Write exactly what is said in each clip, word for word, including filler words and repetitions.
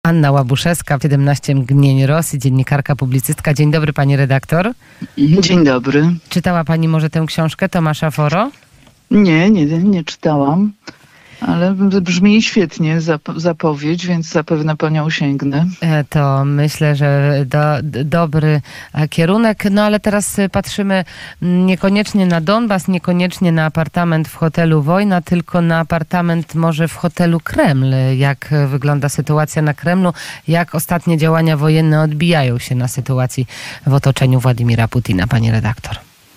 Anna Łabuszewska, siedemnaście mgnień Rosji, dziennikarka, publicystka. Dzień dobry, pani redaktor. Dzień dobry. Czytała pani może tę książkę Tomasza Foro? Nie, nie, nie czytałam. Ale brzmi świetnie zapowiedź, więc zapewne po nią sięgnę. To myślę, że do, dobry kierunek. No ale teraz patrzymy niekoniecznie na Donbas, niekoniecznie na apartament w hotelu Wojna, tylko na apartament może w hotelu Kreml. Jak wygląda sytuacja na Kremlu? Jak ostatnie działania wojenne odbijają się na sytuacji w otoczeniu Władimira Putina, pani redaktor?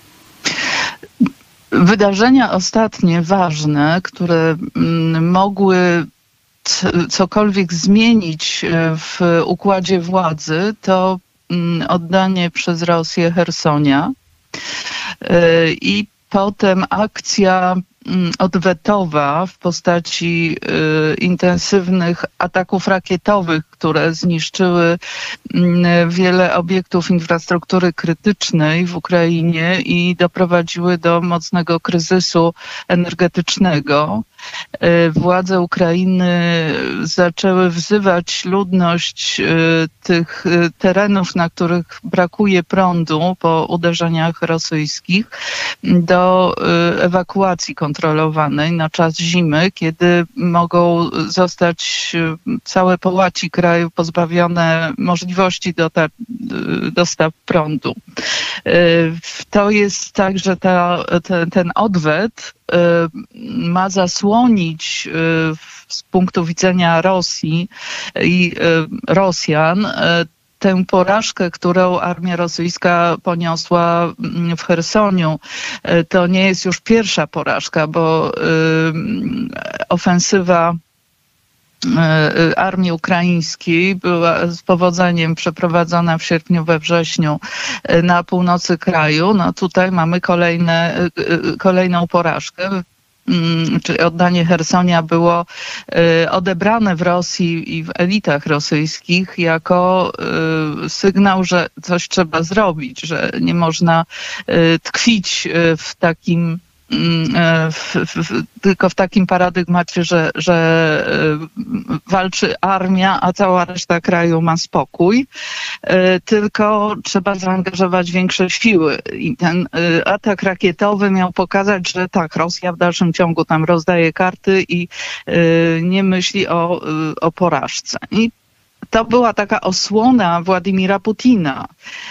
Wydarzenia ostatnie, ważne, które mogły cokolwiek zmienić w układzie władzy, to oddanie przez Rosję Chersonia i potem akcja odwetowa w postaci y, intensywnych ataków rakietowych, które zniszczyły y, wiele obiektów infrastruktury krytycznej w Ukrainie i doprowadziły do mocnego kryzysu energetycznego. Y, władze Ukrainy zaczęły wzywać ludność y, tych y, terenów, na których brakuje prądu po uderzeniach rosyjskich, do y, ewakuacji kontrolowanej na czas zimy, kiedy mogą zostać całe połaci kraju pozbawione możliwości dostaw prądu. To jest tak, że ta, ten, ten odwet ma zasłonić z punktu widzenia Rosji i Rosjan tę porażkę, którą armia rosyjska poniosła w Chersoniu. To nie jest już pierwsza porażka, bo ofensywa armii ukraińskiej była z powodzeniem przeprowadzona w sierpniu, we wrześniu na północy kraju. No tutaj mamy kolejne, kolejną porażkę. Czyli oddanie Chersonia było odebrane w Rosji i w elitach rosyjskich jako sygnał, że coś trzeba zrobić, że nie można tkwić w takim W, w, tylko w takim paradygmacie, że, że walczy armia, a cała reszta kraju ma spokój, tylko trzeba zaangażować większe siły. I ten atak rakietowy miał pokazać, że tak, Rosja w dalszym ciągu tam rozdaje karty i nie myśli o, o porażce. I to była taka osłona Władimira Putina,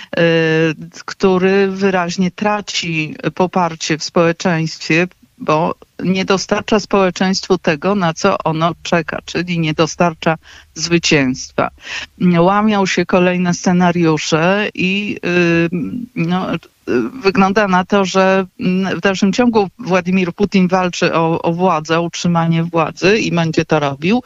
który wyraźnie traci poparcie w społeczeństwie, bo nie dostarcza społeczeństwu tego, na co ono czeka, czyli nie dostarcza zwycięstwa. Łamią się kolejne scenariusze i no, wygląda na to, że w dalszym ciągu Władimir Putin walczy o, o władzę, o utrzymanie władzy i będzie to robił.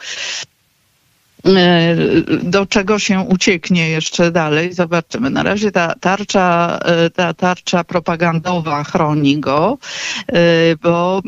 Do czego się ucieknie jeszcze dalej, zobaczymy. Na razie ta tarcza, ta tarcza propagandowa chroni go, bo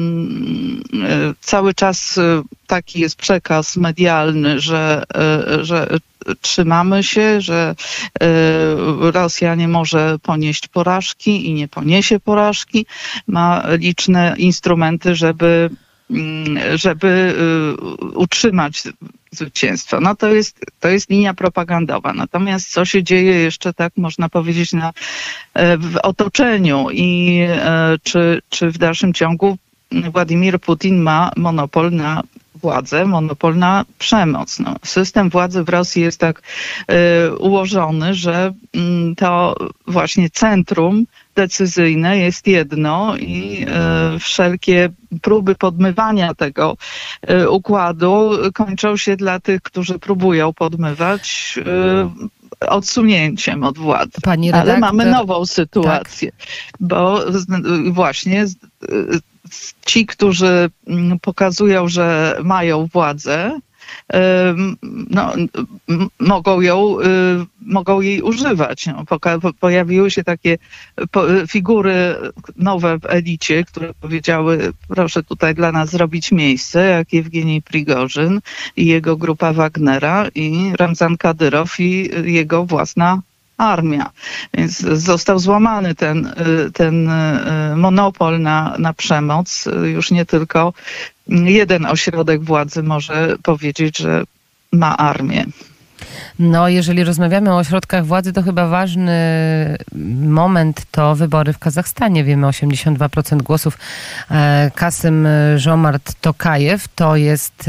cały czas taki jest przekaz medialny, że, że trzymamy się, że Rosja nie może ponieść porażki i nie poniesie porażki. Ma liczne instrumenty, żeby żeby utrzymać zwycięstwo. No to jest, to jest linia propagandowa. Natomiast co się dzieje jeszcze, tak można powiedzieć, na, w otoczeniu i czy, czy w dalszym ciągu Władimir Putin ma monopol na władzę, monopol na przemoc. No, system władzy w Rosji jest tak y, ułożony, że y, to właśnie centrum decyzyjne jest jedno i y, wszelkie próby podmywania tego y, układu kończą się dla tych, którzy próbują podmywać y, odsunięciem od władzy. Pani redaktor, ale mamy nową sytuację, tak. Bo y, właśnie y, ci, którzy pokazują, że mają władzę, no, mogą ją, mogą jej używać. No, pojawiły się takie figury nowe w elicie, które powiedziały, proszę tutaj dla nas zrobić miejsce, jak Jewgenij Prigorzyn i jego grupa Wagnera i Ramzan Kadyrow i jego własna armia. Więc został złamany ten, ten monopol na, na przemoc. Już nie tylko jeden ośrodek władzy może powiedzieć, że ma armię. No, jeżeli rozmawiamy o ośrodkach władzy, to chyba ważny moment to wybory w Kazachstanie. Wiemy, osiemdziesiąt dwa procent głosów. Kasym Żomart Tokajew to jest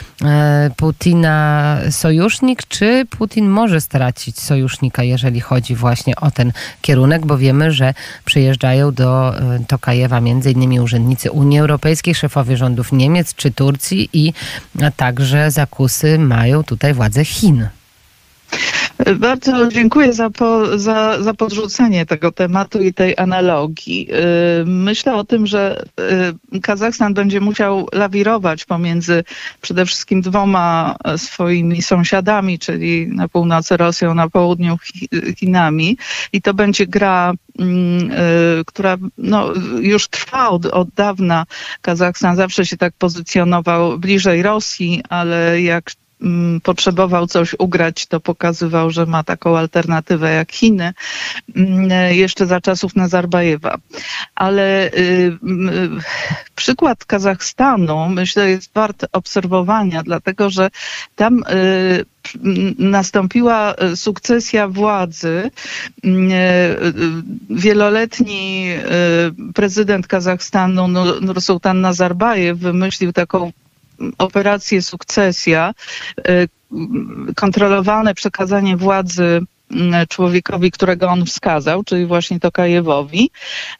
Putina sojusznik, czy Putin może stracić sojusznika, jeżeli chodzi właśnie o ten kierunek, bo wiemy, że przyjeżdżają do Tokajewa między innymi urzędnicy Unii Europejskiej, szefowie rządów Niemiec czy Turcji i także zakusy mają tutaj władze Chin. Bardzo dziękuję za, po, za, za podrzucenie tego tematu i tej analogii. Myślę o tym, że Kazachstan będzie musiał lawirować pomiędzy przede wszystkim dwoma swoimi sąsiadami, czyli na północy Rosją, na południu Chinami. I to będzie gra, która no, już trwa od, od dawna. Kazachstan zawsze się tak pozycjonował bliżej Rosji, ale jak potrzebował coś ugrać, to pokazywał, że ma taką alternatywę jak Chiny, jeszcze za czasów Nazarbajewa. Ale przykład Kazachstanu, myślę, jest wart obserwowania, dlatego że tam nastąpiła sukcesja władzy. Wieloletni prezydent Kazachstanu Nursultan Nazarbajew wymyślił taką operację Sukcesja, kontrolowane przekazanie władzy człowiekowi, którego on wskazał, czyli właśnie Tokajewowi.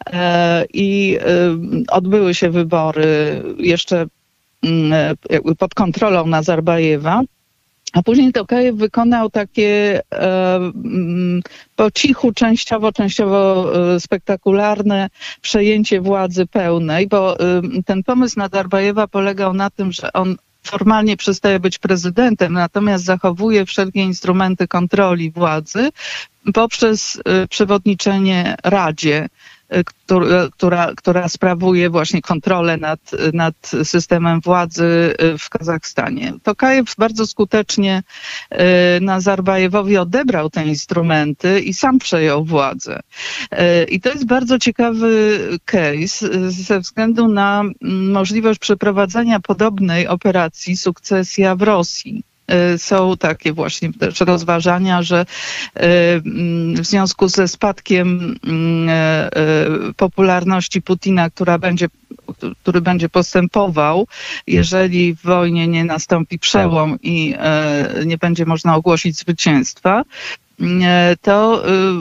I odbyły się wybory jeszcze jakby pod kontrolą Nazarbajewa. A później Tokajew wykonał takie e, po cichu, częściowo, częściowo spektakularne przejęcie władzy pełnej, bo e, ten pomysł Nazarbajewa polegał na tym, że on formalnie przestaje być prezydentem, natomiast zachowuje wszelkie instrumenty kontroli władzy poprzez e, przewodniczenie Radzie, Która, która, która sprawuje właśnie kontrolę nad, nad systemem władzy w Kazachstanie. Tokajew bardzo skutecznie Nazarbajewowi odebrał te instrumenty i sam przejął władzę. I to jest bardzo ciekawy case ze względu na możliwość przeprowadzenia podobnej operacji Sukcesja w Rosji. Są takie właśnie też rozważania, że w związku ze spadkiem popularności Putina, która będzie, który będzie postępował, jeżeli w wojnie nie nastąpi przełom i nie będzie można ogłosić zwycięstwa, to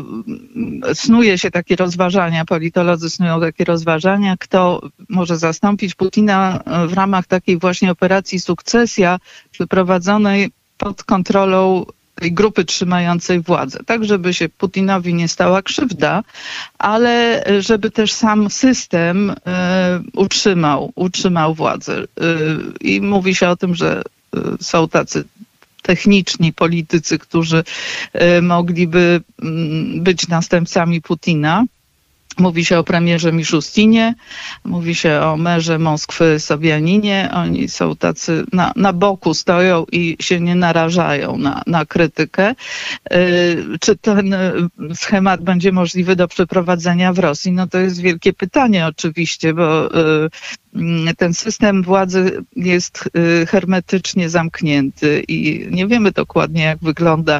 snuje się takie rozważania, politolodzy snują takie rozważania, kto może zastąpić Putina w ramach takiej właśnie operacji Sukcesja przeprowadzonej pod kontrolą tej grupy trzymającej władzę. Tak, żeby się Putinowi nie stała krzywda, ale żeby też sam system y, utrzymał, utrzymał władzę. Y, I mówi się o tym, że y, są tacy techniczni politycy, którzy mogliby być następcami Putina. Mówi się o premierze Miszustinie, mówi się o merze Moskwy Sobianinie. Oni są tacy na, na boku stoją i się nie narażają na, na krytykę. Czy ten schemat będzie możliwy do przeprowadzenia w Rosji? No to jest wielkie pytanie oczywiście, bo ten system władzy jest hermetycznie zamknięty i nie wiemy dokładnie, jak wygląda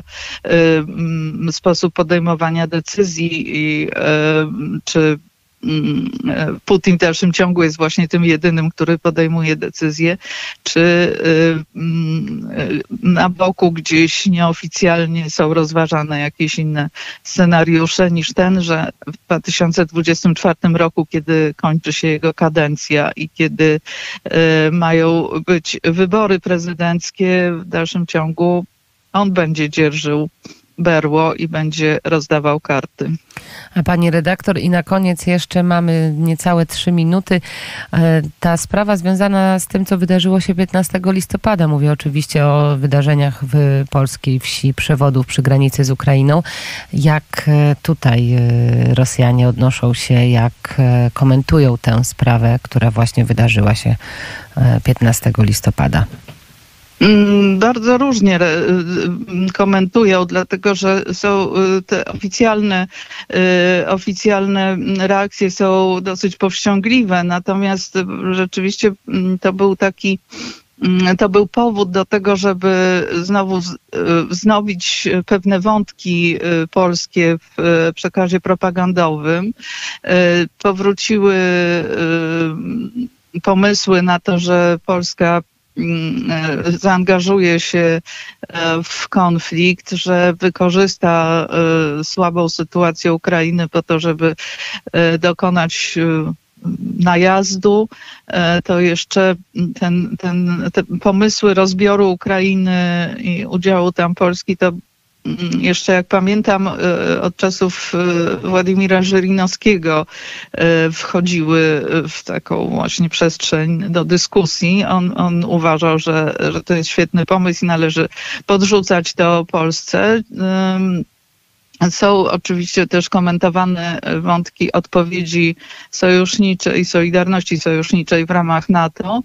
sposób podejmowania decyzji i czy Putin w dalszym ciągu jest właśnie tym jedynym, który podejmuje decyzje, czy na boku gdzieś nieoficjalnie są rozważane jakieś inne scenariusze niż ten, że w dwa tysiące dwudziestym czwartym roku, kiedy kończy się jego kadencja i kiedy mają być wybory prezydenckie, w dalszym ciągu on będzie dzierżył berło i będzie rozdawał karty. A pani redaktor, i na koniec jeszcze mamy niecałe trzy minuty. Ta sprawa związana z tym, co wydarzyło się piętnastego listopada. Mówię oczywiście o wydarzeniach w polskiej wsi Przewodów przy granicy z Ukrainą. Jak tutaj Rosjanie odnoszą się, jak komentują tę sprawę, która właśnie wydarzyła się piętnastego listopada? Bardzo różnie komentują, dlatego że są te oficjalne, oficjalne reakcje są dosyć powściągliwe, natomiast rzeczywiście to był taki to był powód do tego, żeby znowu wznowić pewne wątki polskie w przekazie propagandowym. Powróciły pomysły na to, że Polska zaangażuje się w konflikt, że wykorzysta słabą sytuację Ukrainy po to, żeby dokonać najazdu. To jeszcze ten, ten, te pomysły rozbioru Ukrainy i udziału tam Polski, to jeszcze jak pamiętam od czasów Władimira Żyrinowskiego wchodziły w taką właśnie przestrzeń do dyskusji. On, on uważał, że, że to jest świetny pomysł i należy podrzucać to Polsce. Są oczywiście też komentowane wątki odpowiedzi sojuszniczej, solidarności sojuszniczej w ramach NATO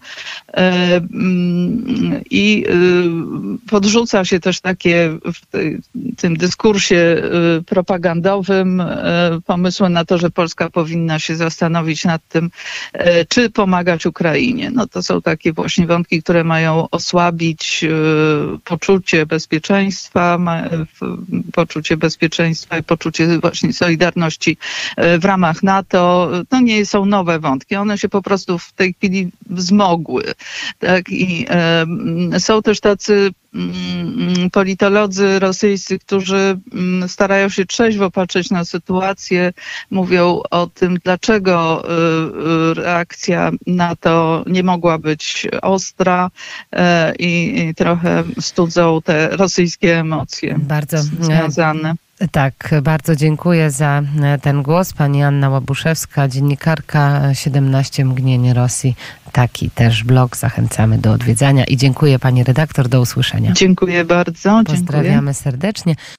i podrzuca się też takie w tym dyskursie propagandowym pomysły na to, że Polska powinna się zastanowić nad tym, czy pomagać Ukrainie. No to są takie właśnie wątki, które mają osłabić poczucie bezpieczeństwa, poczucie bezpieczeństwa i poczucie właśnie solidarności w ramach NATO. To nie są nowe wątki, one się po prostu w tej chwili wzmogły. Tak? I e, są też tacy politolodzy rosyjscy, którzy starają się trzeźwo patrzeć na sytuację, mówią o tym, dlaczego reakcja na to nie mogła być ostra i, i trochę studzą te rosyjskie emocje bardzo związane. Tak, bardzo dziękuję za ten głos. Pani Anna Łabuszewska, dziennikarka siedemnaście mgnień Rosji. Taki też blog. Zachęcamy do odwiedzania i dziękuję pani redaktor. Do usłyszenia. Dziękuję bardzo. Pozdrawiamy dziękuję. serdecznie.